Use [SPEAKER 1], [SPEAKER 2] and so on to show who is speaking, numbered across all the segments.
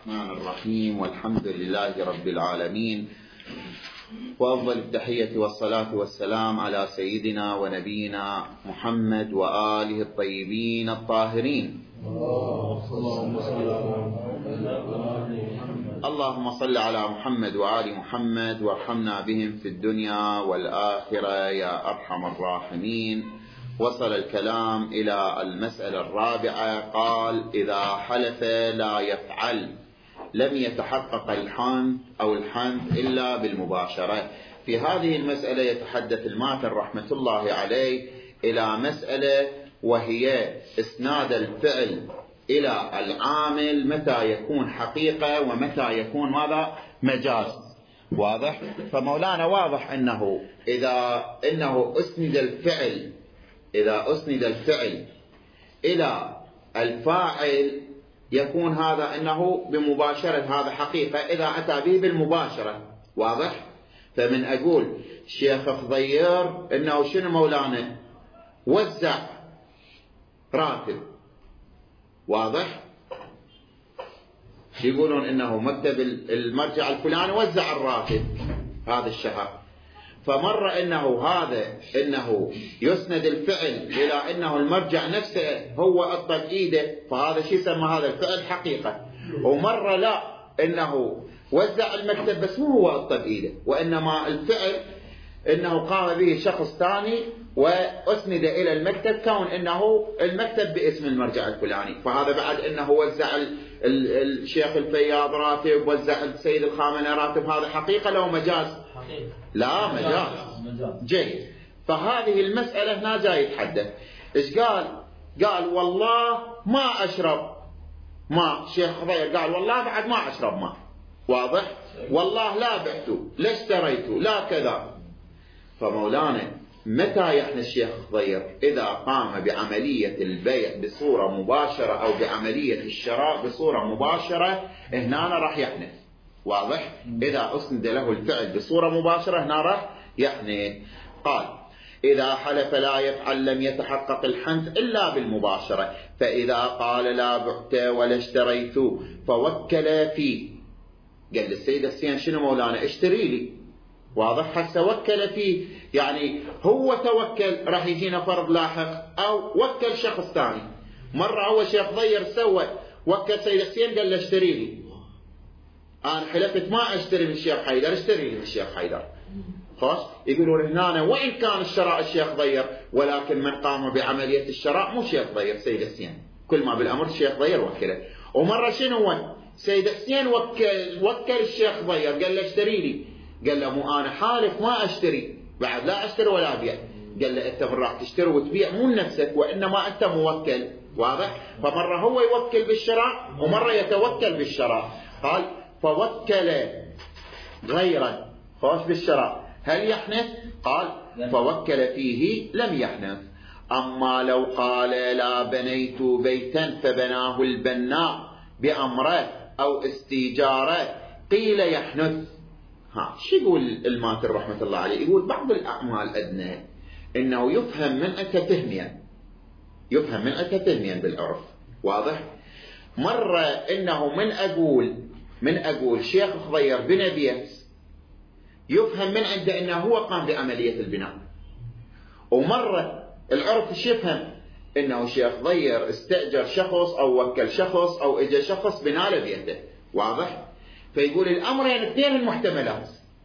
[SPEAKER 1] الرحمن الرحيم، والحمد لله رب العالمين، وأفضل التحية والصلاة والسلام على سيدنا ونبينا محمد وآله الطيبين الطاهرين. اللهم صل على محمد وآل محمد وارحمنا بهم في الدنيا والآخرة يا أرحم الراحمين. وصل الكلام إلى المسألة الرابعة. قال: إذا حلف لا يفعل لم يتحقق الحنث إلا بالمباشرة. في هذه المسألة يتحدث الماتر رحمة الله عليه إلى مسألة، وهي إسناد الفعل إلى العامل، متى يكون حقيقة ومتى يكون ماذا؟ مجاز. واضح؟ فمولانا واضح أنه إذا أسند الفعل إلى الفاعل يكون هذا أنه بمباشرة، هذا حقيقة إذا أتى به بالمباشرة. واضح؟ فمن أقول شيخ خضير أنه شنو مولانا؟ وزع راتب. واضح؟ يقولون أنه مكتب المرجع الفلاني وزع الراتب هذا الشهر. فمر أنه يسند الفعل إلى أنه المرجع نفسه هو أطلق إيده، فهذا شيء يسمى هذا الفعل حقيقة. ومر لا، أنه وزع المكتب بس مو هو أطلق إيده، وإنما الفعل أنه قام به شخص ثاني وأسند إلى المكتب، كون أنه المكتب باسم المرجع الفلاني. فهذا بعد أنه وزع الشيخ الفياض راتب، وزع السيد الخامنة راتب، هذا حقيقة لو مجاز؟ لا، مجاز. جيد. فهذه المسألة هنا جاي يتحدث. إيش قال والله ما أشرب ماء. شيخ خضير قال والله بعد ما أشرب ماء. واضح؟ والله لا بعته، لا اشتريته، لا كذا. فمولانا متى يحنث الشيخ خضير؟ إذا قام بعملية البيع بصورة مباشرة أو بعملية الشراء بصورة مباشرة، هنا راح يحنث. واضح؟ إذا أسند له الفعل بصورة مباشرة هنا راح يحنث. قال: إذا حلف لا يفعل لم يتحقق الحنث إلا بالمباشرة. فإذا قال لا بعت ولا اشتريت فوكل فيه، قال للسيد السين شنو مولانا؟ اشتري لي. واضح؟ حتى وكل فيه يعني هو توكل، راح يجينا فرض لاحق، أو وكل شخص ثاني. مرة أول شيخ ضير سوى وكل سيد السين قال له اشتري لي. أنا حلفت ما أشتري من الشيخ حيدر، اشتري لي من الشيخ حيدر. خلاص؟ يقولون هنا وإن كان الشراء الشيخ ضير، ولكن من قام بعملية الشراء مو شيخ ضير، سيد السين. كل ما بالأمر الشيخ ضير وكله. ومرة شنو سيد السين وكل الشيخ ضير قال له اشتري لي. قال له مو أنا حالف ما أشتري، بعد لا أشتري ولا أبيع. قال له أنت من راح تشتري وتبيع مو نفسك، وإنما أنت موكل. واضح؟ فمرة هو يوكل بالشراء ومرة يتوكل بالشراء. قال: فوكل غيرا خاص بالشراء هل يحنث؟ قال: فوكل فيه لم يحنث. أما لو قال لا بنيت بيتا فبناه البناء بأمره أو استيجاره قيل يحنث. شو يقول الماتر رحمة الله عليه؟ يقول بعض الأعمال أدنى إنه يفهم من أتى تهميا بالعرف. واضح؟ مرة إنه من أقول شيخ خضير بن بيت، يفهم من عنده إنه هو قام بعملية البناء. ومرة العرف ايش يفهم؟ إنه شيخ ضير استأجر شخص أو وكل شخص أو إجا شخص بناء لبيته. واضح؟ فيقول الأمرين اثنين المحتملات،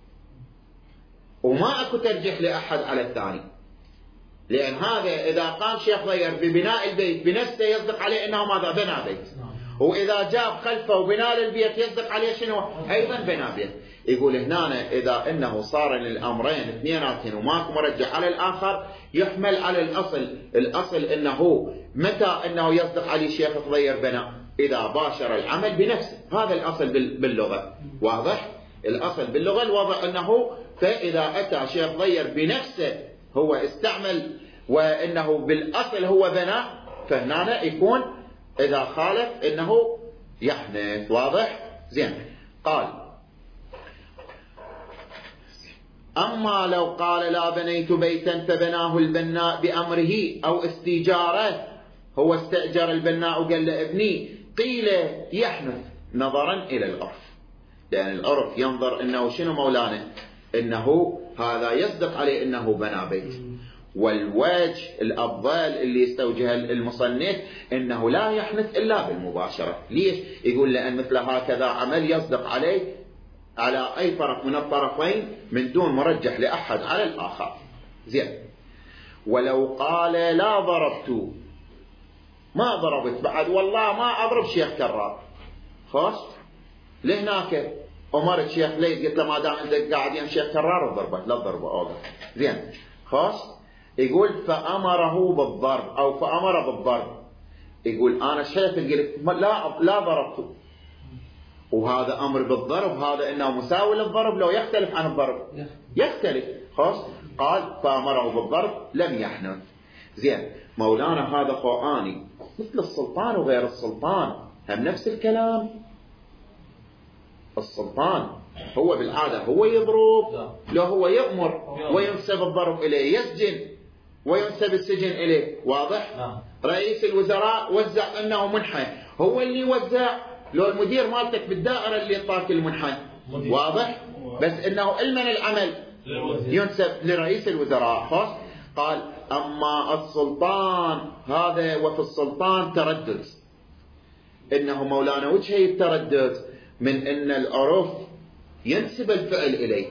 [SPEAKER 1] وما أكو ترجيح لأحد على الثاني. لأن هذا إذا قام شيخ ضير ببناء البيت بنفسه يصدق عليه إنه ماذا؟ بنى بيت. وإذا جاب خلفه وبناء البيت يصدق عليه شنو؟ أيضا بنى بيت. يقول هنا إذا إنه صار للأمرين اثنيناتين وماكو مرجع على الآخر، يحمل على الأصل إنه متى إنه يصدق عليه شيخ خضير بناء؟ إذا باشر العمل بنفسه. هذا الأصل باللغة. واضح؟ الأصل باللغة الوضع أنه فإذا أتى شيخ ضير بنفسه هو استعمل وإنه بالأصل هو بناء، فهنا يكون إذا خالف إنه يحنث. واضح؟ زين. قال: أما لو قال لا بنيت بيتا فبناه البناء بأمره أو استيجاره، هو استأجر البناء وقال له ابني، قيل يحنث. نظرا إلى العرف، لأن العرف ينظر أنه شنو مولانا، أنه هذا يصدق عليه أنه بنى بيت. والوجه الأفضل اللي يستوجه المصنف أنه لا يحنث إلا بالمباشرة. ليش؟ يقول لأن مثل هكذا عمل يصدق عليه على أي طرف من الطرفين من دون مرجح لأحد على الآخر. زين. ولو قال لا ضربت، ما ضربت بعد، والله ما أضرب شيخ كرار، خلاص لهناك أمرت شيخ ليث قلت له ما دام عندك قاعدين شيخ كرار ضربت، لا ضربه أوقف. زين خلاص. يقول فأمره بالضرب أو فأمر بالضرب، يقول أنا شيخ قلت لا ضربته، وهذا أمر بالضرب، هذا إنه مساوي للضرب لو يختلف عن الضرب يختلف. خلاص. قال فأمره بالضرب لم يحنث. زين. مولانا هذا قرآني مثل السلطان وغير السلطان هم نفس الكلام. السلطان هو بالعادة هو يضرب، لو هو يأمر وينسب الضرب إليه، يسجن وينسب السجن إليه، واضح؟ رئيس الوزراء وزع أنه منحى، هو اللي وزع، لو المدير مالتك بالدائرة اللي طاك المنحى، واضح؟ بس إنه المن العمل ينسب لرئيس الوزراء. خلاص. قال أما السلطان هذا، وفي السلطان تردد، إنه مولانا وجهه التردد من إن العرف ينسب الفعل إليه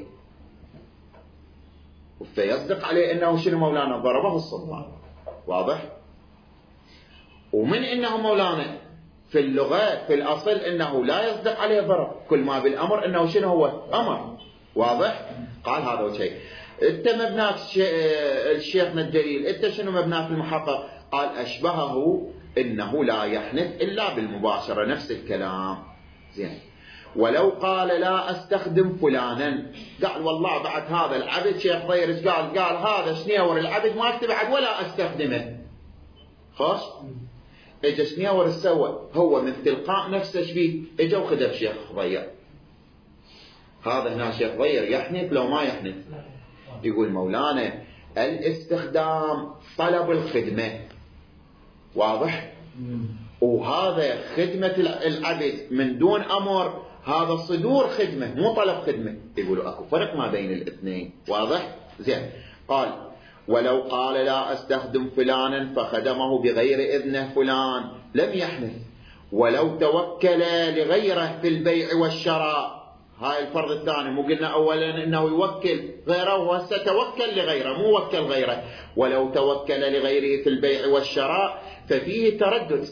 [SPEAKER 1] فيصدق عليه إنه شنو مولانا ضربه السلطان، واضح؟ ومن إنه مولانا في اللغة في الأصل إنه لا يصدق عليه ضرب، كل ما بالأمر إنه شنو هو أمر، واضح؟ قال هذا وشيء. أنت مبناك الشيخنا الجليل، أنت شنو مبناك المحقق؟ قال أشبهه إنه لا يحنث إلا بالمباشرة، نفس الكلام. زين. ولو قال لا أستخدم فلانا، قال والله بعد هذا العبد شيخ ضيرس قال هذا شنيور العبد ما بعد ولا أستخدمه، خلاص. اجا شنيور سوى هو من تلقاء نفسه شبيه، اجا وخذ شيخ ضير، هذا هنا شيخ ضير يحنث لو ما يحنث؟ يقول مولانا الاستخدام طلب الخدمة، واضح؟ وهذا خدمة العبد من دون أمر، هذا صدور خدمة مو طلب خدمة. يقولوا أكو فرق ما بين الاثنين، واضح؟ زين. قال ولو قال لا أستخدم فلانا فخدمه بغير إذنه فلان لم يحنث، ولو توكل لغيره في البيع والشراء، هاي الفرض الثاني، مو قلنا أولا إنه يوكل غيره وهسه توكل لغيره مو وكل غيره، ولو توكل لغيره في البيع والشراء ففيه تردد،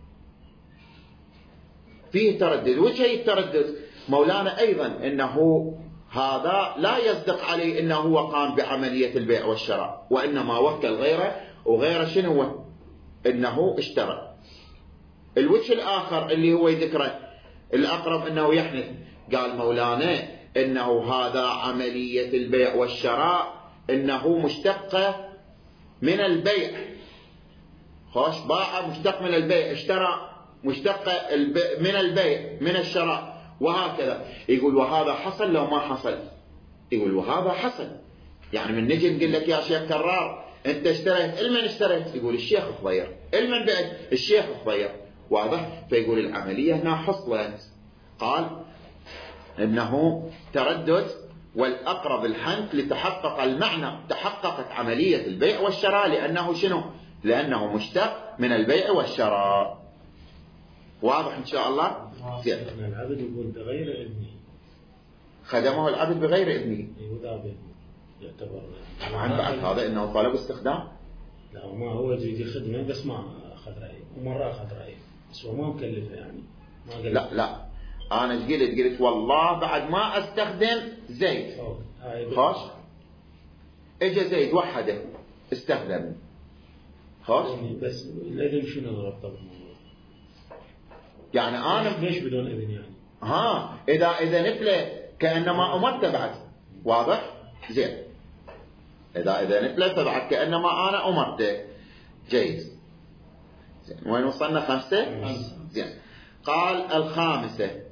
[SPEAKER 1] فيه تردد. وجه التردد مولانا أيضا إنه هذا لا يصدق عليه إنه هو قام بعملية البيع والشراء، وإنما وكل غيره، وغيره شنو هو؟ إنه اشترى. الوجه الآخر اللي هو يذكره الأقرب إنه يحنث، قال مولانا إنه هذا عملية البيع والشراء إنه مشتقة من البيع، خوش باع مشتق من البيع، اشترى مشتقة من البيع من الشراء، وهكذا. يقول وهذا حصل لو ما حصل؟ يقول وهذا حصل. يعني من نجي نقول لك يا شيخ كرار انت اشتريت، المن اشتريت؟ يقول الشيخ الضير. المن بعد؟ الشيخ الضير، واضح؟ فيقول العملية هنا حصلت. قال انه تردد، والأقرب الحنث لتحقق المعنى، تحققت عملية البيع والشراء، لأنه شنو؟ لأنه مشتق من البيع والشراء. واضح إن شاء الله؟ زين.
[SPEAKER 2] العبد يقول بغير إذنه،
[SPEAKER 1] خدمه العبد بغير إذنه،
[SPEAKER 2] يعتبر
[SPEAKER 1] طبعا بعد هذا إنه طلب استخدام.
[SPEAKER 2] لا ما هو يجي خدمة بس ما أخذ رأيه، ومرة أخذ رأيه بس هو ما مكلفه، يعني ما قال
[SPEAKER 1] لا أنا قلت والله بعد ما أستخدم زيد، خلاص إجا زيد وحده استخدم، خلاص.
[SPEAKER 2] بس الإذن شنو الربط بالموضوع؟
[SPEAKER 1] يعني أنا
[SPEAKER 2] ليش بدون إذن يعني؟
[SPEAKER 1] إذا نفله كأنما أمرت بعد، واضح؟ زين. إذا نفله فبعد كأنما أنا أمرت. جيد. زين. وين وصلنا؟ 5. زين. قال الخامسة،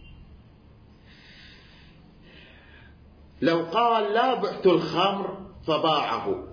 [SPEAKER 1] لو قال لا بعت الخمر فباعه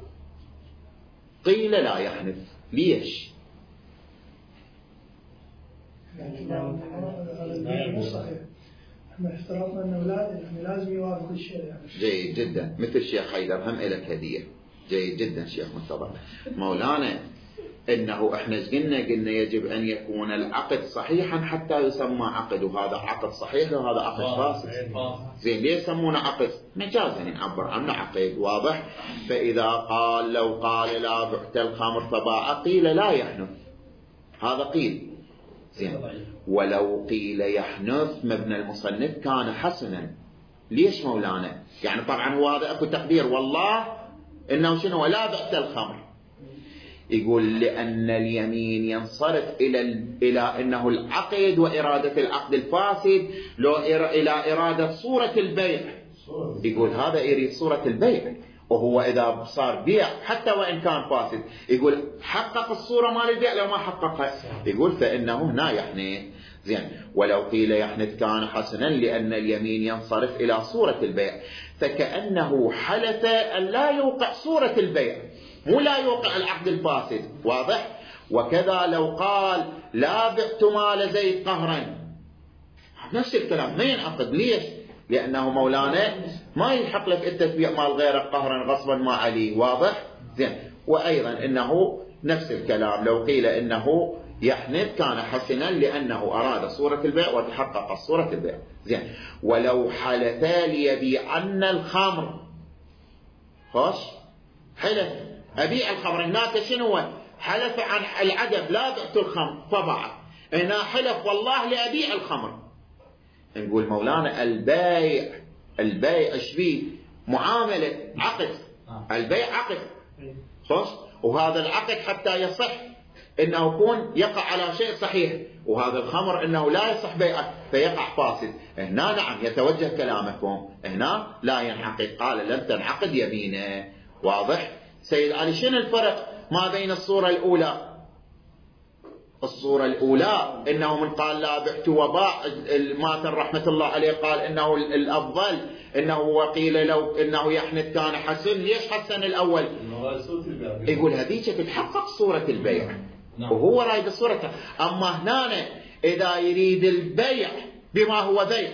[SPEAKER 1] قيل لا يحنث. ليش؟
[SPEAKER 3] يعني مو صحيح. احنا افترضنا انه لا يعني لازم يوافق الشيء يعني.
[SPEAKER 1] جيد جدا. مثل الشيخ حيدر هم إلك هدية. جيد جدا شيخ منتظر. مولانا إنه إحنا قلنا يجب أن يكون العقد صحيحا حتى يسمى عقد، وهذا عقد صحيح وهذا عقد فاسد. زين ليه يسمونه عقد؟ مجازا نعبر عنه عقد. واضح. فإذا قال لو قال لا بعت الخمر فباع قيل لا يحنث، هذا قيل. زين ولو قيل يحنث مبنى المصنف كان حسنا. ليش مولانا؟ يعني طبعا هو هذا اكو تقدير والله انه شنو لا بعت الخمر. يقول لأن اليمين ينصرف إلى أنه العقد وإرادة العقد الفاسد لو إلى إرادة صورة البيع. يقول هذا يريد صورة البيع، وهو إذا صار بيع حتى وإن كان فاسد يقول حقق الصورة مال البيع لو ما حققها. يقول فإنه هنا يحنث. زين ولو قيل يحنث كان حسنا لأن اليمين ينصرف إلى صورة البيع، فكأنه حلف أن لا يوقع صورة البيع مو لا يوقع العقد الفاسد. واضح. وكذا لو قال لا بعت مال زيد قهرا نفس الكلام ما ينعقد. ليش؟ لأنه مولانا ما يلحق لك أنت تبيع مال غيرك قهرا غصبا ما عليه. واضح. زين وأيضا إنه نفس الكلام لو قيل إنه يحنث كان حسنا لأنه أراد صورة البيع وتحقق صورة البيع. زين ولو حلفا ليبيعن الخمر خوش حلف أبيع الخمر. هناك شنو حلف عن العدم لا بعت الخمر فباع، هنا حلف والله لأبيع الخمر. نقول مولانا البيع شبيه معاملة عقد. البيع عقد خوش، وهذا العقد حتى يصح انه يكون يقع على شيء صحيح، وهذا الخمر انه لا يصح بيعه فيقع فاسد. هنا نعم يتوجه كلامكم، هنا لا ينعقد. قال لم تنعقد يمينه. واضح. سيد علي شنو الفرق ما بين الصورة الأولى؟ الصورة الأولى إنه من قال لا بعت وباع ماتن رحمة الله عليه قال إنه الأفضل إنه وقيل لو إنه يحنث كان حسن. ليش حسن الأول؟ يقول هذيك تتحقق صورة البيع وهو رايد الصورة. أما هنا إذا يريد البيع بما هو بيع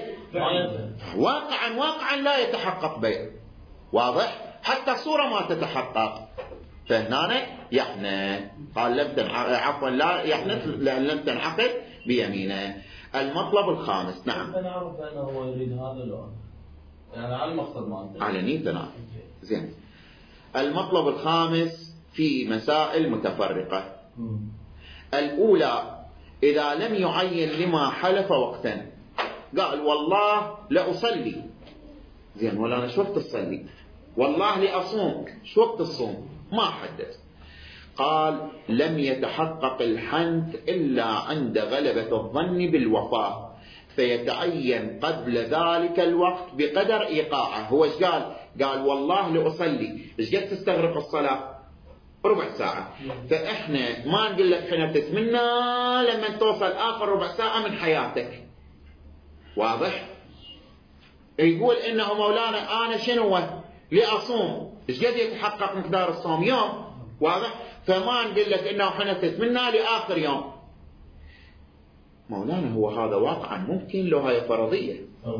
[SPEAKER 1] واقعا لا يتحقق بيع. واضح. حتى صورة ما تتحقق. فهنا يحنث. قال عفوا لا يحنث لأن لم تنعقد بيمينه. المطلب الخامس. نعم
[SPEAKER 4] نعرف أنه هو يريد هذا لو يعني على المقصد مالته
[SPEAKER 1] على نيته. نعم. زين المطلب الخامس في مسائل متفرقة. الأولى إذا لم يعين لما حلف وقتا، قال والله لأصلي. زين ولا أنا شو وقت تصلي؟ والله لأصوم. شو وقت الصوم؟ ما حدد. قال لم يتحقق الحنث إلا عند غلبة الظن بالوفاة، فيتعين قبل ذلك الوقت بقدر إيقاعه. هو ايش قال؟ قال والله لأصلي. ايش قد تستغرق الصلاة؟ ربع ساعة. فإحنا ما نقول لك حين تتمنى لما توصل آخر ربع ساعة من حياتك. واضح. يقول إنه مولانا أنا شنو لأصوم. ايش قد يتحقق مقدار الصوم؟ يوم. واضح. فما نقول لك إنه حين تتمنى لآخر يوم. مولانا هو هذا واقعا ممكن له هاي فرضية.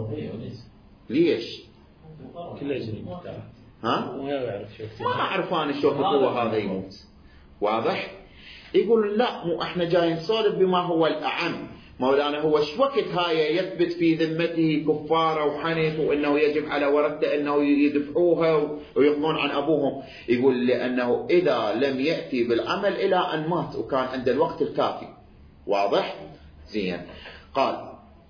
[SPEAKER 1] ليش؟
[SPEAKER 2] كله يجري
[SPEAKER 1] ها؟
[SPEAKER 2] ما
[SPEAKER 1] أعرف أنا شو هو هذا يموت. واضح. يقول لا مو احنا جايين نسولف بما هو الأعم. مولانا هو شو وقت هاي يثبت في ذمته كفارة وحنث وإنه يجب على ورثته إنه يدفعوها ويقضون عن أبوهم. يقول لأنه إذا لم يأتي بالعمل إلى أن مات وكان عند الوقت الكافي. واضح. زين. قال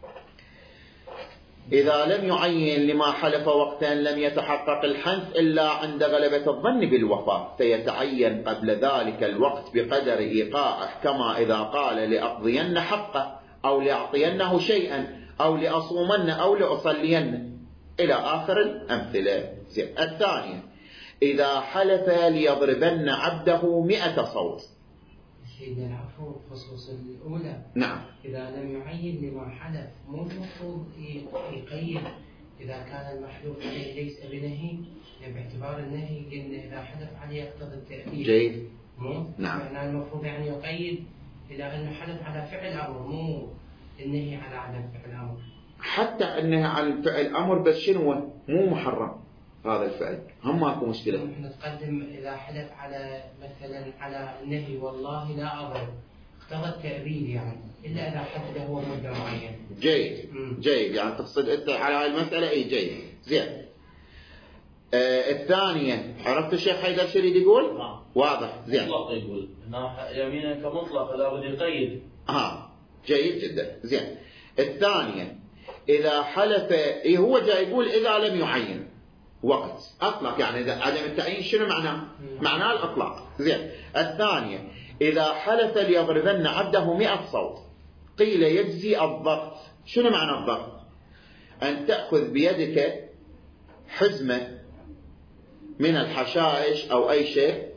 [SPEAKER 1] إذا لم يعين لما حلف وقتا لم يتحقق الحنث إلا عند غلبة الظن بالوفاة، فيتعين قبل ذلك الوقت بقدر إيقاعه، كما إذا قال لأقضين حقه أو لأعطينه شيئا أو لأصومن أو لأصلين إلى آخر الأمثلة. الثانية إذا حلف ليضربن عبده 100 صوت.
[SPEAKER 5] سيدنا العفو بخصوص الأولى.
[SPEAKER 1] نعم.
[SPEAKER 5] إذا لم يعين لما حلف مو المفروض يقيد إذا كان المحلوف عليه ليس بنهي، باعتبار النهي قلنا إذا حلف عليه يقتضي التأكيد.
[SPEAKER 1] جيد.
[SPEAKER 5] مو؟
[SPEAKER 1] نعم.
[SPEAKER 5] يعني المفروض يعني يقيد إلى أنه حلف على فعل أمر مو النهي على عدم فعل الأمر.
[SPEAKER 1] حتى النهي عن فعل أمر، بس شنو مو محرم هذا الفعل، هم ماكو مشكلة.
[SPEAKER 5] نحن نتقدم إذا حلف على مثلا على النهي والله لا أضرب، اقتضى التأبيد يعني، إلا إذا حدد هو مدة معينة.
[SPEAKER 1] جيد جيد، يعني تقصد أنت على هاي المسألة. أي جيد زين. الثانية عرفت الشيخ حيدر شو يريد يقول؟ واضح زين.
[SPEAKER 4] مطلق يقول يمينا كمطلق لا بد يقيد.
[SPEAKER 1] جيد جدا زين. الثانية إذا حلف، هو جاي يقول إذا لم يعين وقت أطلق، يعني إذا عدم التعيين شنو معناه؟ معناه الأطلاق. زين. الثانية إذا حلف ليضربن عبده 100 صوت قيل يجزي الضغط. شنو معنى الضغط؟ أن تأخذ بيدك حزمة من الحشائش أو أي شيء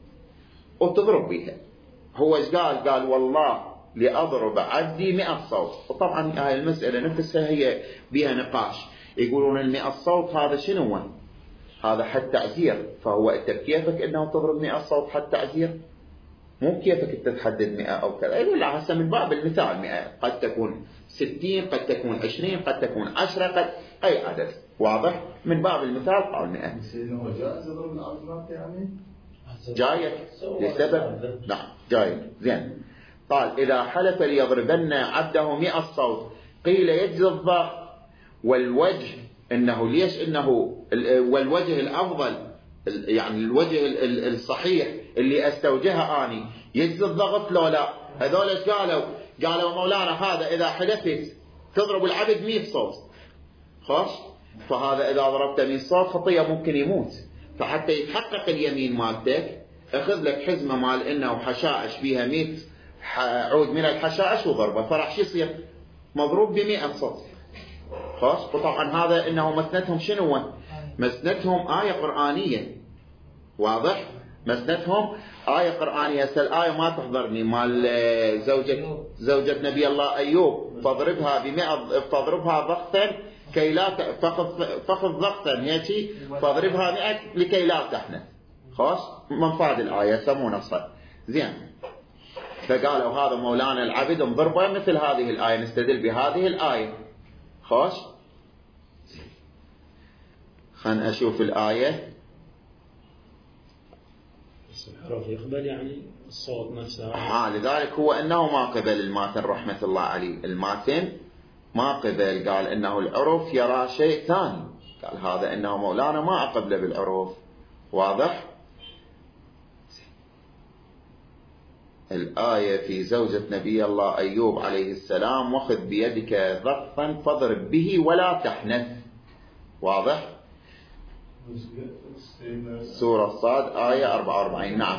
[SPEAKER 1] وتضرب بها. هو ايش قال؟ قال والله لأضرب عبدي 100 صوت. وطبعا هاي المسألة نفسها هي بها نقاش، يقولون 100 صوت هذا شنو؟ هذا حد تعزير، فهو انت بكيفك انه تضرب 100 صوت حد تعزير؟ مو كيفك انت تحدد 100 او كذا، لا هسه من باب المثال 100 قد تكون 60 قد تكون 20 قد تكون 10 قد اي عدد، واضح؟ من باب المثال قال 100.
[SPEAKER 6] هو جائز يضرب الأرض يعني؟
[SPEAKER 1] جاية لسبب؟ نعم جاية. زين. قال إذا حلف ليضربن عبده 100 صوت قيل يجزي الضغط. والوجه إنه ليش إنه والوجه الأفضل، يعني الوجه الصحيح اللي أستوجهه أني يجزي الضغط لو لا. هذول إيش قالوا؟ قالوا مولانا هذا إذا حلفت تضرب العبد 100 صوت خلاص، فهذا إذا ضربت 100 صوت خطية ممكن يموت، فحتى يتحقق اليمين مالتك أخذ لك حزمة مال إنه حشائش فيها 100 عود من الحشائش وضربه، فراح شو يصير؟ مضروب ب100 صوت خلاص. وطبعا هذا إنه مسنتهم شنو؟ مسنتهم آية قرآنية، واضح؟ مسنتهم آية قرآنية. الآية ما تحضرني مال زوجة نبي الله أيوب، فاضربها ضغطا كي لا فخذ ضغطا هيك فاضربها 100 لكي لا تحنث خلاص، منفاد الآية يسمونه الصد. زين. فقالوا هذا مولانا العبد انضربه مثل هذه الآية، نستدل بهذه الآية خلاص. خلنا أشوف الآية.
[SPEAKER 2] الحرف يقبل يعني الصوت نفسه.
[SPEAKER 1] لذلك هو أنه ما قبل الماتن رحمة الله عليه، الماتن ما قبل، قال إنه العرف يرى شيء ثاني، قال هذا إنه مولانا ما أقبل بالعرف، واضح؟ الآية في زوجة نبي الله أيوب عليه السلام وخذ بيدك ضغطا فاضرب به ولا تحنث، واضح؟ سورة صاد آية 44. نعم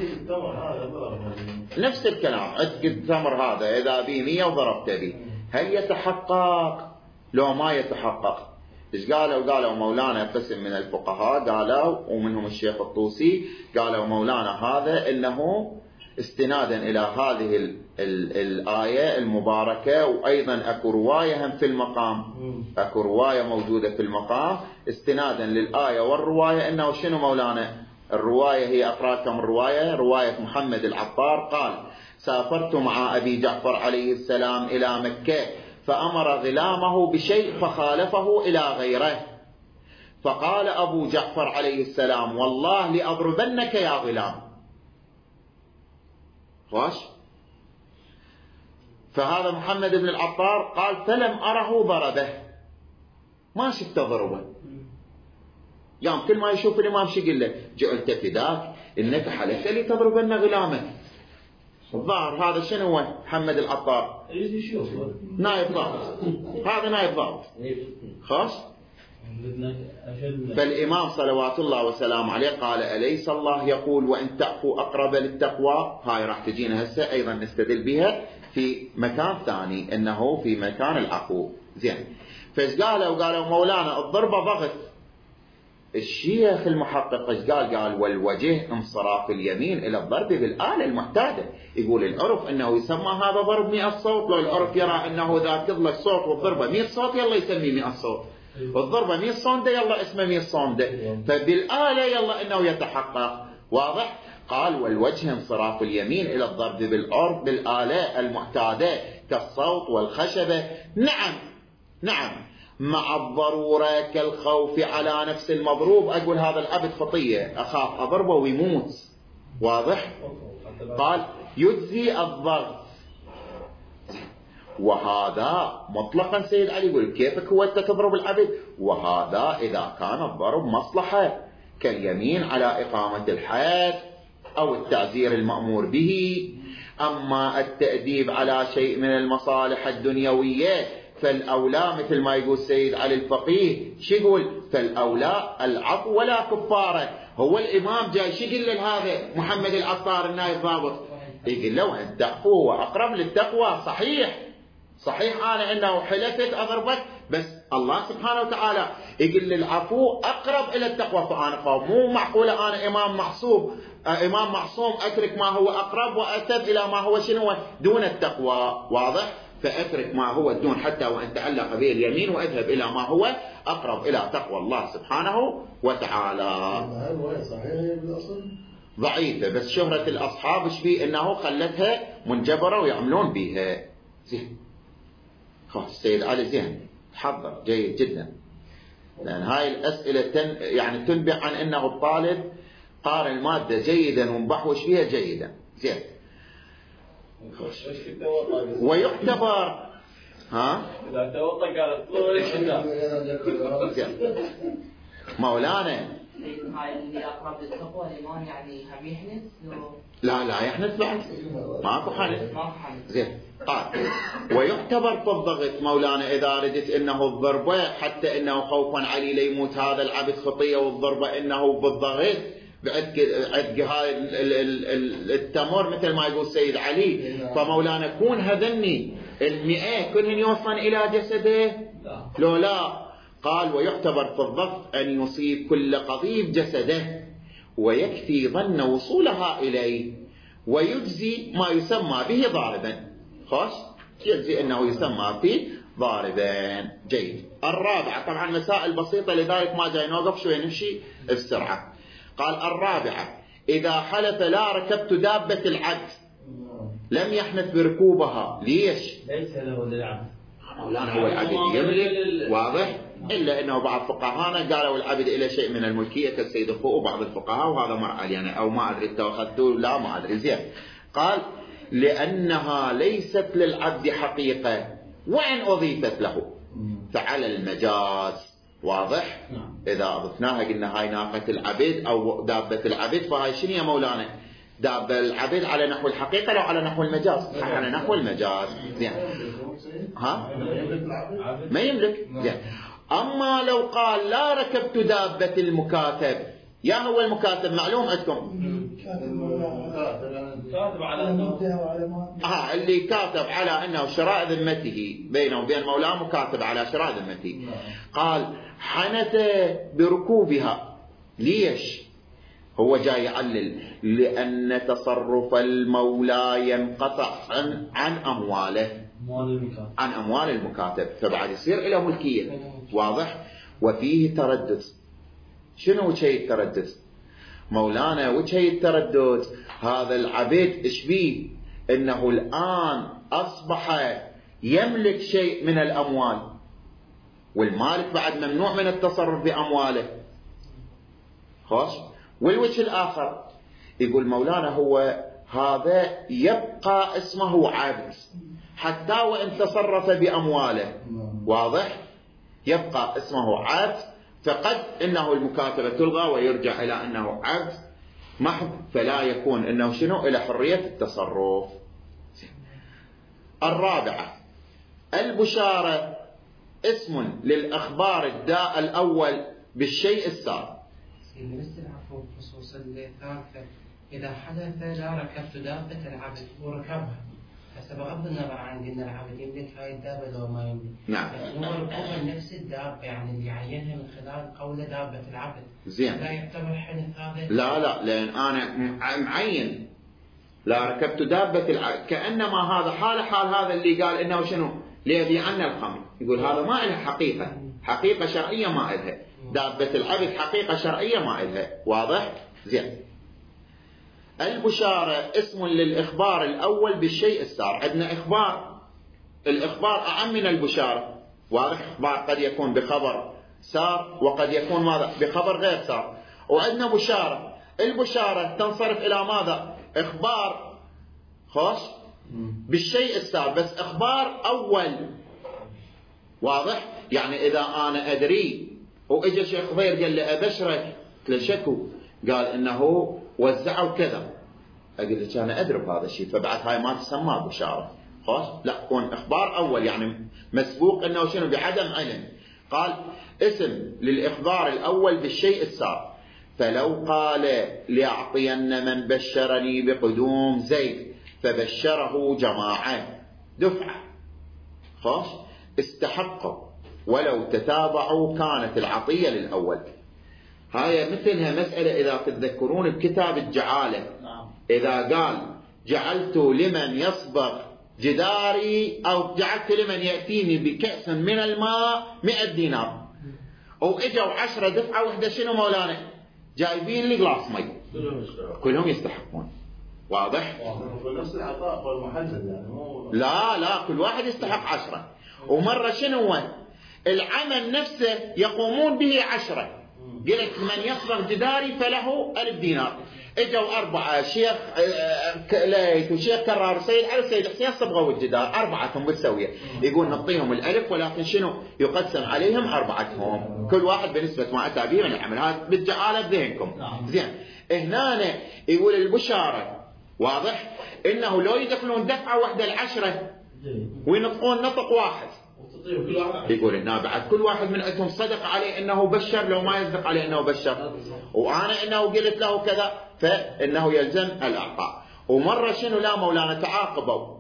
[SPEAKER 1] نفس الكلام، عتق التمر هذا إذا بي 100 وضربت به هل يتحقق لو ما يتحقق؟ إيش قالوا؟ قالوا مولانا قسم من الفقهاء قالوا ومنهم الشيخ الطوسي قالوا مولانا هذا إنه استنادا إلى هذه الآية المباركة، وأيضا أكو رواية هم في المقام، أكو رواية موجودة في المقام استنادا للآية والرواية. إنه شنو مولانا؟ الرواية هي أقرأكم رواية محمد العطار قال سافرت مع أبي جعفر عليه السلام إلى مكة فأمر غلامه بشيء فخالفه إلى غيره، فقال أبو جعفر عليه السلام والله لأضربنك يا غلام واش. فهذا محمد بن العطار قال فلم أره ضربه، ما شفت ضربه، يعني كل ما يشوف الإمام شو يقول له؟ جعلت فداك إنك حلفت لي تضربن غلامك. الظاهر هذا شنو هو محمد العطار؟ نائب ضابط، هذا نائب ضابط خلاص. فالإمام صلوات الله وسلام عليه قال أليس الله يقول وإن تعفوا أقرب للتقوى؟ هاي راح تجينا هسه أيضا نستدل بها في مكان ثاني إنه في مكان العفو. زين. فإيش قالوا مولانا الضربة ضغط. الشيخ المحقق إيش قال والوجه انصراف اليمين إلى الضرب بالآلة المعتادة. يقول العرف أنه يسمى هذا ضرب 100 صوت، لو العرف يرى أنه إذا كذلك صوت والضربة 100 صوت يلا يسميه 100 صوت، والضربة 100 صندة يلا اسمه 100 صندة، فبالآلة يلا إنه يتحقق، واضح؟ قال والوجه انصراف اليمين إلى الضرب بالآلة المعتادة كالصوت والخشبة. نعم مع الضرورة كالخوف على نفس المضروب. أقول هذا العبد خطية، أخاف أضربه ويموت. واضح؟ قال يجزي الضغط. وهذا مطلقا سيد علي يقول كيفك هو أنت تضرب العبد؟ وهذا إذا كان الضرب مصلحة كاليمين على إقامة الحد أو التعزير المأمور به. أما التأديب على شيء من المصالح الدنيوية فالأولى مثل ما يقول سيد علي الفقيه، شو يقول؟ فالأولى العفو ولا كفارة. هو الإمام جاي شو يقول لهذا محمد العطار النائب ضابط؟ يقول له أنت عفو وأقرب للتقوى. صحيح أنا إنه حلفت أضربك، بس الله سبحانه وتعالى يقول للعفو أقرب إلى التقوى. فأنا مو معقولة أنا إمام معصوم أترك ما هو أقرب وأتب إلى ما هو شنو دون التقوى. واضح؟ فأترك ما هو دون حتى وأن تعلق به اليمين وأذهب إلى ما هو أقرب إلى تقوى الله سبحانه وتعالى. ضعيفة بس شهرة الأصحاب شبيه إنه خلتها منجبرة ويعملون بها. زين خلاص السيد علي زين حضر جيد جدا، لأن هاي الأسئلة يعني تنبع عن أنه الطالب قارئ المادة جيدا ومبحوش فيها جيدا. زين ويعتبر
[SPEAKER 4] إذا توضأ قالت
[SPEAKER 1] مولانا
[SPEAKER 7] هاي اللي أقرب للتقوى الإمام يعني هم يحنث؟
[SPEAKER 1] لا يحنث بعد ماكو حنث. زين قال ويعتبر في الضغط مولانا إذا ردت إنه الضربة حتى إنه خوفا علي ليموت هذا العبد خطية، والضربة إنه بالضغط بعد هاي التمر مثل ما يقول سيد علي. فمولانا كون هذني 100 كلهن يوصل إلى جسده لو لا. قال ويعتبر في الضغط أن يصيب كل قضيب جسده ويكفي ظن وصولها إليه، ويجزي ما يسمى به ضاربا. خلاص يجزي أنه يسمى فيه ضاربا. جيد. الرابعة طبعا مسائل بسيطة لذلك ما جاي نوقف شوي نمشي بسرعة. قال الرابعة إذا حلف لا ركبت دابة العبد لم يحنث بركوبها. ليش؟
[SPEAKER 4] ليس له للعبد
[SPEAKER 1] مولانا هو العبد يملك. واضح؟ إلا أنه بعض فقهانا قالوا العبد إلى شيء من الملكية كالسيد الخوء بعض الفقهاء، وهذا مرعى يعني أو ما أدري اتخذته لا ما أدري. زين قال لأنها ليست للعبد حقيقة وإن أضيفت له فعلى المجاز. واضح؟ إذا أضفناها قلنا هاي ناقة العبد أو دابة العبد فهاي شنو يا مولانا؟ دابة العبد على نحو الحقيقة لو على نحو المجاز؟ على نحو المجاز. زين ما يملك. زين أما لو قال لا ركبت دابة المكاتب، يا هو المكاتب معلوم عندكم
[SPEAKER 4] كاتب على أنه
[SPEAKER 1] اللي كاتب على أنه شراء ذمته بينه وبين مولاه مكاتب على شراء ذمته. قال حنث بركوبها. ليش؟ هو جاي يعلل لأن تصرف المولى ينقطع عن أمواله عن أموال المكاتب فبعد يصير إلى ملكية. واضح؟ وفيه تردد. شنو وجه التردد مولانا؟ وجه التردد هذا العبد إشبيه إنه الآن أصبح يملك شيء من الأموال، والمالك بعد ممنوع من التصرف بأمواله. خلاص. والوجه الآخر يقول مولانا هو هذا يبقى اسمه عبد حتى وإن تصرف بأمواله. واضح؟ يبقى اسمه عبد، فقد إنه المكاتبة تلغى ويرجع إلى أنه عبد محض، فلا يكون إنه شنو إلى حرية التصرف. الرابعة البشارة اسم للأخبار الداء الأول بالشيء السابق.
[SPEAKER 5] بالنسبة للعفو بخصوص الثالثة إذا حدث لا ركبت دابة العبد وركبها، هسه بغض النظر عن أن العبد يملك هاي الدابة لو ما يملك.
[SPEAKER 1] نعم.
[SPEAKER 5] لكن هو ركوبها نفس الدابة يعني اللي يعينها من خلال قول دابة العبد.
[SPEAKER 1] زين.
[SPEAKER 5] لا يعتبر حنث هذا؟
[SPEAKER 1] لا لأن أنا معين لا ركبت دابة العبد كأنما هذا حال هذا اللي قال إنه شنو ليبيع عنا الخمر، يقول هذا ما إله حقيقة شرعية ما إلها. دابة العبد حقيقة شرعية ما إلها. واضح؟ زين. البشارة اسم للإخبار الأول بالشيء السار. عندنا إخبار الإخبار أعم من البشارة. واضح؟ إخبار قد يكون بخبر سار وقد يكون ماذا؟ بخبر غير سار. وعندنا بشارة، البشارة تنصرف إلى ماذا؟ إخبار خوش بالشيء السار، بس إخبار أول. واضح؟ يعني إذا أنا أدري وإجا شيخ ضير قال لي أبشرك لشكو، قال إنه وزعوا كذا، أقول لك أنا أدري بهذا الشيء، فبعد هاي ما تسمى بشارة. خوش؟ لا، تكون إخبار أول، يعني مسبوق إنه شنو؟ بعدم علم. قال اسم للإخبار الأول بالشيء السار. فلو قال ليعطين من بشرني بقدوم زيد فبشره جماعة دفعة، خوش؟ استحقوا ولو تتابعوا كانت العطية للأول. هاي مثلها مسألة إذا تتذكرون بكتاب الجعالة، إذا قال جعلت لمن يصبغ جداري أو جعلت لمن يأتيني بكأس من الماء 100 دينار، أو إجوا 10 دفعة وحدة، شنو مولانا؟ جايبين لي غلاس مي، كلهم يستحقون. واضح؟
[SPEAKER 6] نفس العطاء والمحدد يعني
[SPEAKER 1] لا كل واحد يستحق 10. ومرة شنو هو العمل نفسه يقومون به 10. قلت من يصبغ جداري فله 1000 دينار، اجوا 4 شيخ ليث وشيخ كرار سيد علي وسيد حسين صبغوا الجدار 4 بالسوية، يقول نعطيهم 1000 ولكن شنو يقسم عليهم 4 كل واحد بنسبة ما أتى به من العمل. هذا بالجعالة بذهنكم. زين، هنا يقول البشارة واضح إنه لو يدخلون دفعة واحدة 10 وينطقون نطق واحد، يقول إنه بعد كل واحد من عندهم صدق عليه إنه بشر لو ما يصدق عليه إنه بشر، وأنا إنه قلت له كذا فإنه يلزم الأعطاء. ومرة شنو لا مولانا تعاقبوا،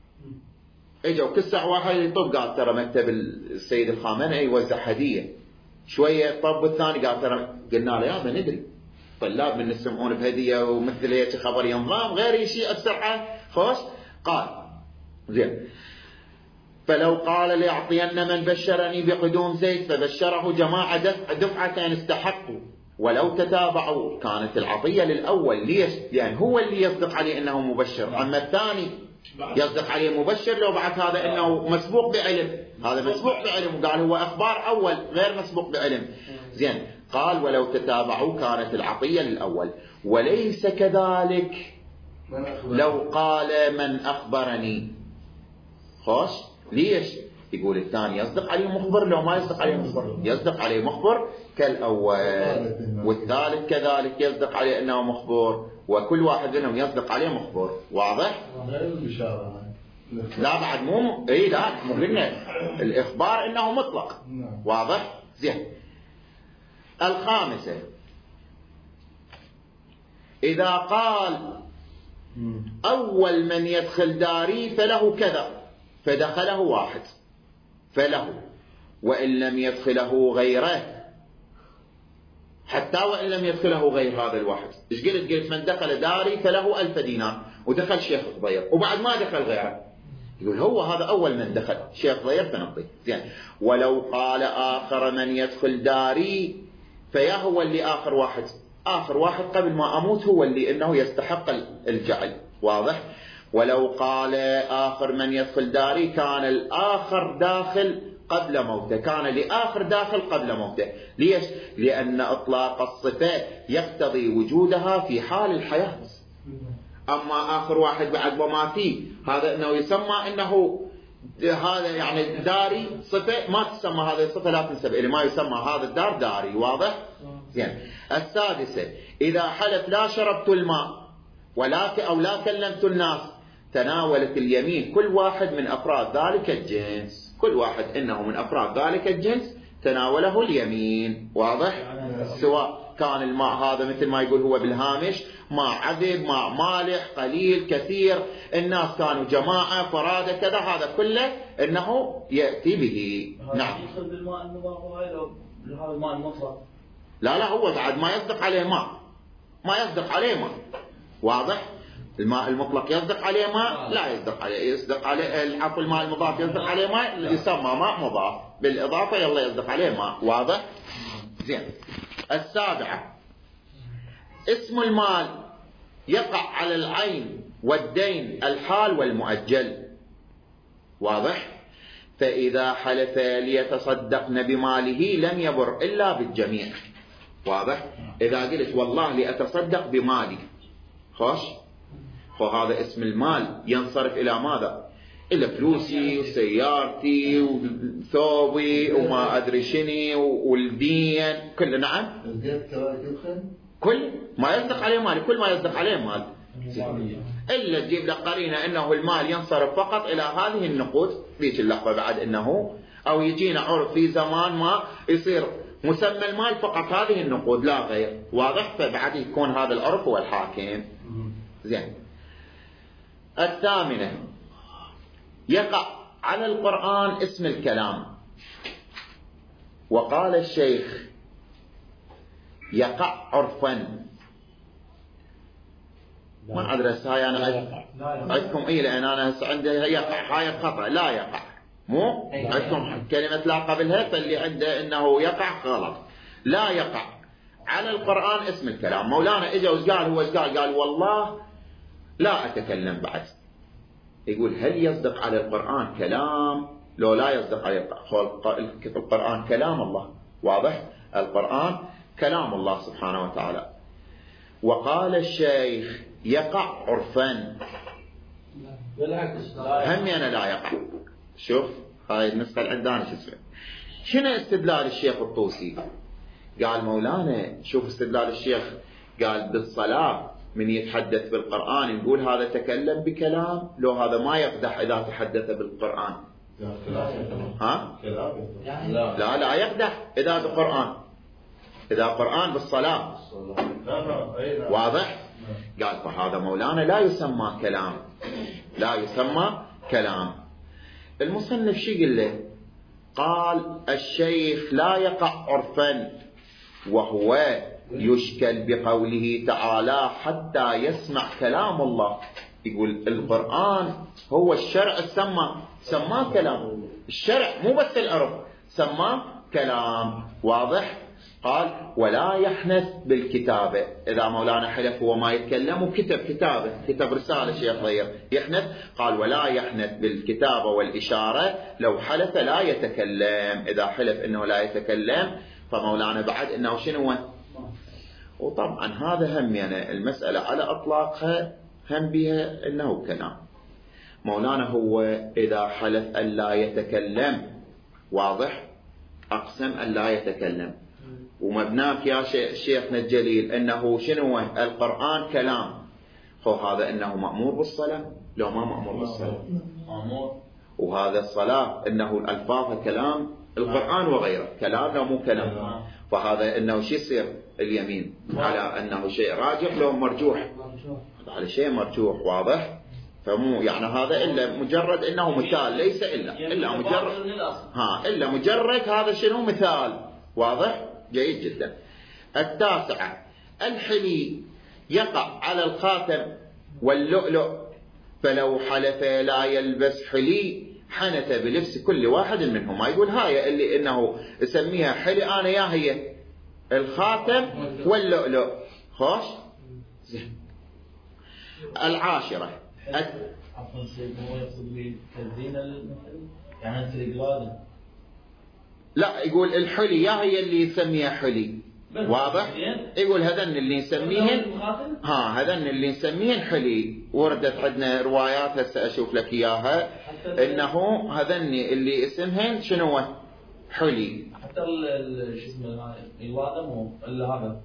[SPEAKER 1] اجوا كل ساعة واحد يطب، قال ترى مكتب السيد الخامنئي يوزع هدية، شوية طب والثاني قال ترى، قلنا له يا ندري طلاب من يسمعون بهدية ومثل هيك خبر ينظام غير شيء السرعة خوش. قال زين، فلو قال ليعطين من بشرني بقدوم زيد فبشره جماعة دفعة استحقوا ولو تتابعوا كانت العطية للأول. ليش؟ لأن هو اللي يصدق عليه إنه مبشر، أما الثاني يصدق عليه مبشر لو بعد هذا إنه مسبوق بعلم، هذا مسبوق بعلم، وقال هو أخبار أول غير مسبوق بعلم. زين، قال ولو تتابعوا كانت العطية للأول. وليس كذلك لو قال من أخبرني خوش. ليش؟ يقول الثاني يصدق عليه مخبر لو ما يصدق عليه مخبر، يصدق عليه مخبر كالأول، والثالث كذلك يصدق عليه أنه مخبر، وكل واحد منهم يصدق عليه مخبر. واضح؟ لا بعد مو لا مو قلنا الإخبار إنه مطلق. واضح؟ زين. الخامسة، إذا قال أول من يدخل داري فله كذا فدخله واحد فله، وإن لم يدخله غيره، حتى وإن لم يدخله غير هذا الواحد. إيش قلت من دخل داري فله 1000 دينار، ودخل شيخ ضير وبعد ما دخل غيره، يقول هو هذا أول من دخل شيخ ضير فنعطيه. زين، ولو قال آخر من يدخل داري فيا هو اللي آخر واحد قبل ما أموت هو اللي إنه يستحق الجعل. واضح؟ ولو قال آخر من يدخل داري كان الآخر داخل قبل موته، كان لآخر داخل قبل موته. ليش؟ لأن إطلاق الصفة يقتضي وجودها في حال الحياة، أما آخر واحد بعد مماتي هذا إنه يسمى إنه هذا يعني داري صفة ما تسمى هذه الصفة، لا تنسب إليه، ما يسمى هذا الدار داري. واضح؟ زين. السادسة، إذا حلف لا شربت الماء أو لا كلمت الناس تناولت اليمين كل واحد من أفراد ذلك الجنس، كل واحد إنه من أفراد ذلك الجنس تناوله اليمين. واضح؟ سواء كان الماء هذا مثل ما يقول هو بالهامش ماء عذب، ماء مالح، قليل، كثير، الناس كانوا جماعة، فرادة، كذا، هذا كله إنه يأتي به. نعم.
[SPEAKER 4] يدخل بالماء النظام وهذا هذا الماء المطلق.
[SPEAKER 1] لا هو بعد ما يصدق عليه ما يصدق عليه ماء. واضح؟ الماء المطلق يصدق عليه ماء، لا يصدق عليه العفو، الماء المضاف يصدق عليه ماء، يسمى ماء مضاف بالإضافة، يلا يصدق عليه ماء. واضح؟ زين. السابعة، اسم المال يقع على العين والدين الحال والمؤجل. واضح؟ فإذا حلف ليتصدقن بماله لم يبر إلا بالجميع. واضح؟ إذا قلت والله لأتصدق بمالي، خوش، فهذا اسم المال ينصرف إلى ماذا؟ إلى فلوسي وسيارتي وثوبي وما أدري شني والدين كله. نعم، كل ما يصدق عليه مال، كل ما يصدق عليه مال، إلا تجيب لك قرينة أنه المال ينصرف فقط إلى هذه النقود ذيك اللحظة بعد أنه، أو يجينا عرف في زمان ما يصير مسمى المال فقط هذه النقود لا غير. واضح؟ فبعد يكون هذا العرف هو الحاكم. زين. الثامنة، يقع على القرآن اسم الكلام. وقال الشيخ يقع عرفا. ما أدري هاي أنا عندكم إيه، لأن أنا هسه عندي يقع، هاي خطأ، لا يقع، مو عندكم كلمة لا قبلها، فاللي عنده إنه يقع غلط. لا يقع على القرآن اسم الكلام. مولانا إجا وقال، هو قال والله لا أتكلم بعد. يقول هل يصدق على القرآن كلام لو لا يصدق على القرآن كلام الله؟ واضح؟ القرآن كلام الله سبحانه وتعالى. وقال الشيخ يقع عرفا.
[SPEAKER 4] بالعكس
[SPEAKER 1] هم أنا لا يقع. شوف هاي النسخة العندنا شنو استدلال الشيخ الطوسي؟ قال مولانا شوف استدلال الشيخ، قال بالصلاة من يتحدث بالقرآن نقول هذا تكلم بكلام، لو هذا ما يقدح إذا تحدث بالقرآن. ها؟ لا يقدح إذا بالقرآن، إذا قرآن بالصلاة. واضح؟ قال فهذا مولانا لا يسمى كلام، لا يسمى كلام. المصنف شو يقول له؟ قال الشيخ لا يقع عرفا، وهو يشكل بقوله تعالى حتى يسمع كلام الله. يقول القرآن هو الشرع سماه كلام، الشرع مو بس العرف، سماه كلام. واضح؟ قال ولا يحنث بالكتابة. إذا مولانا حلف هو ما يتكلم وكتب كتابة، كتب رسالة شيخ غير يحنث، قال ولا يحنث بالكتابة والإشارة. لو حلف لا يتكلم، إذا حلف إنه لا يتكلم فمولانا بعد إنه شنو. وطبعا هذا هم يعني المسألة على أطلاقها هم بها إنه كلام. مولانا هو إذا حلف أن لا يتكلم، واضح، أقسم أن لا يتكلم، ومبناك يا شيخنا الجليل أنه شنو القرآن كلام، هذا أنه مأمور بالصلاة لو ما مأمور بالصلاة، وهذا الصلاة أنه الألفاظ كلام القرآن وغيره كلام لو مو كلام، فهذا أنه شو يصير اليمين على أنه شيء راجح لو مرجوح، على شيء مرجوح. واضح؟ فمو يعني هذا إلا مجرد إنه مثال، ليس إلا مجرد إلا مجرد هذا شنو مثال. واضح؟ جيد جدا. التاسعة الحلي يقع على الخاتم واللؤلؤ، فلو حلف لا يلبس حلي حنث بلبس كل واحد منهما. يقول هاي اللي إنه اسميها حلي أنا يا هي الخاتم واللؤلؤ. خوش. العاشرة
[SPEAKER 4] عفوا سيد، هو يقصد لي كالزينة يعني في الإقلاد.
[SPEAKER 1] لا، يقول الحلي يا هي اللي يسميها حلي. واضح؟ يقول هذن اللي نسميهن هذن اللي نسميهن حلي. وردت عندنا روايات هسه اشوف لك اياها انه هذن اللي اسمهن شنو حلي.
[SPEAKER 4] حتى شو اسمه الوادة مو الا هذا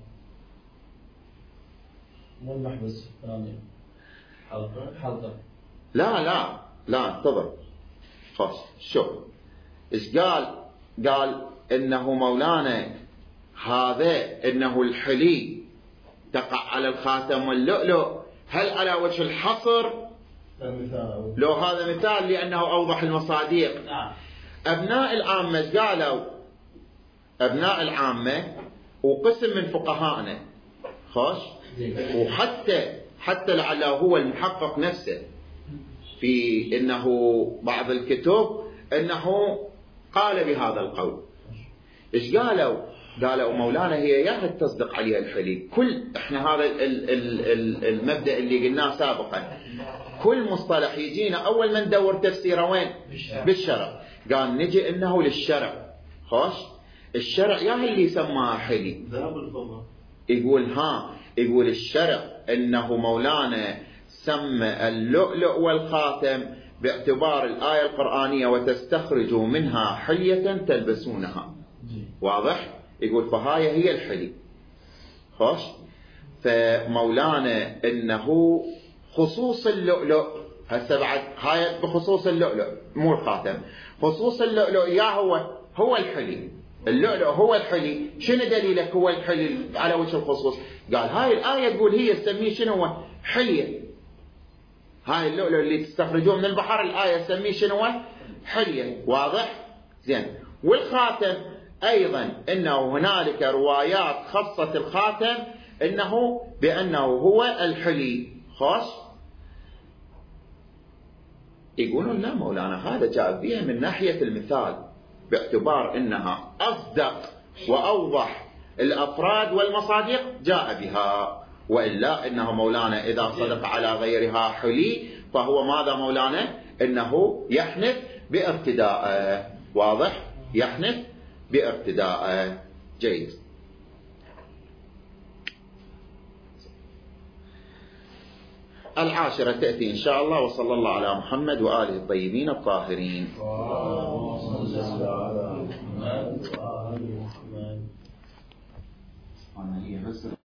[SPEAKER 4] مو المحبس الثاني حلقة.
[SPEAKER 1] لا انتظر. خلاص شوف ايش قال انه مولانا هذا انه الحلي تقع على الخاتم واللؤلؤ، هل على وجه الحصر؟ لو هذا مثال لانه اوضح المصادق. ابناء العامة قالوا، ابناء العامة وقسم من فقهائنا خوش، وحتى لعله هو المحقق نفسه في انه بعض الكتب انه قال بهذا القول. ايش قالوا مولانا هي يا تصدق عليها الحلي. كل احنا هذا المبدأ اللي قلناه سابقا، كل مصطلح يجينا اول ما ندور تفسيره وين؟ بالشرع. قال نجي انه للشرع. خوش الشرع يا اللي سماها حلي.
[SPEAKER 6] ذهب الفضة.
[SPEAKER 1] يقول الشرع انه مولانا سمى اللؤلؤ والخاتم باعتبار الآية القرآنية وتستخرجوا منها حلية تلبسونها. واضح؟ يقول فهاي هي الحلي. خوش فمولانا انه خصوص اللؤلؤ هسه بعد هاي بخصوص اللؤلؤ مو الخاتم، خصوص اللؤلؤ يا هو الحلي. اللؤلؤ هو الحلي. شنو دليلك هو الحلي على وجه الخصوص؟ قال هاي الآية تقول هي تسميه شنو هو؟ حلية. هاي اللؤلؤ اللي تستخرجوه من البحر الآية تسميه شنو هو؟ حلية. واضح؟ زين. والخاتم أيضا إنه هنالك روايات خصت الخاتم إنه بأنه هو الحلي. خوش يقولون لا مولانا هذا جاء بها من ناحية المثال باعتبار إنها أصدق وأوضح الأفراد والمصادق جاء بها، وإلا إنه مولانا إذا صدق على غيرها حلي فهو ماذا مولانا؟ إنه يحنث بارتداء. واضح؟ يحنث بارتداء. جيد. العاشرة تأتي إن شاء الله. وصلى الله على محمد وآله الطيبين الطاهرين.